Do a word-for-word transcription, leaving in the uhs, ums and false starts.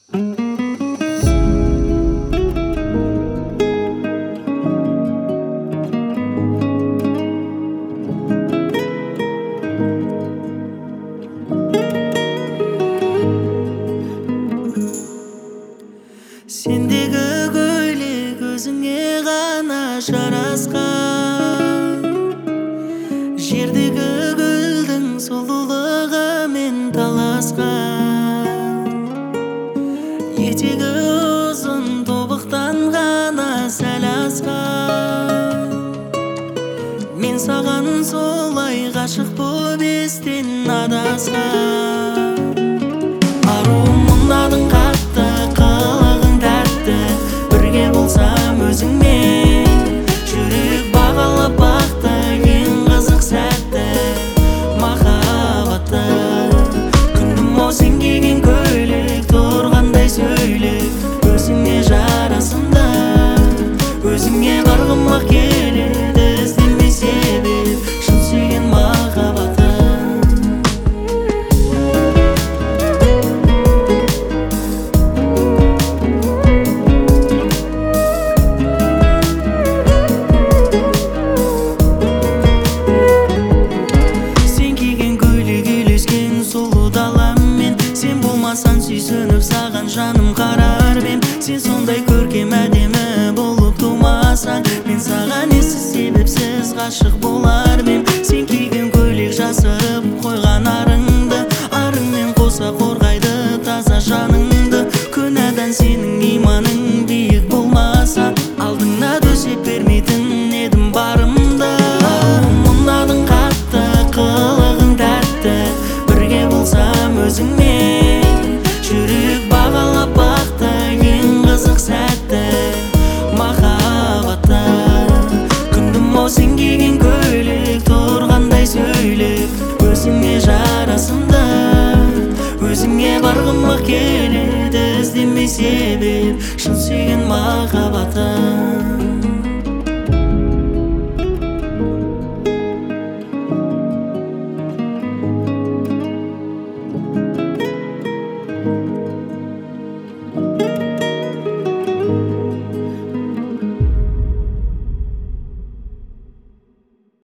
Сендегі көйлек өзіңе ғана жарасқан, жердегі гүлдің сұлулығымен таласқан. Етегі ұзын тобықтан ғана сәл асқан. Мен саған солай ғашық боп естен адасқан. Аруым мұңдадың қатты, қылығың тәтті, бірге болсам өзіңмен. Жүрек бағалап бақты, ең қызық сәтті махаббатты. Күндім ау сен киген көйлек, тұрғандай сөйлеп, өзіңе жарасымды. Өзіңе барғым-ақ келеді, іздеме себеп, шын сүйген махаббатты. Сен сүйсініп саған жаным қарар бем. Сен сондай көркем әдемі болып тумасаң, мен саған ессіз себепсіз ғашық болар бем. Сен киген көйлек жасырып қойған арыңды, арыңмен қоса қорғайды таза жаныңды. Күнәдан сенің иманың биік болмаса, алдыңа төсеп бермейтін едім барымды. Мұңдадың қатты, қылығың тәтті, бірге болсам өзіңмен. Жүрек бағалап бақты, ең қызық сәтті махаббатты. Күндім ау сен киген көйлек, тұрғандай сөйлеп, өзіңе жарасымды. Өзіңе барғым-ақ келеді, іздеме себеп, шын сүйген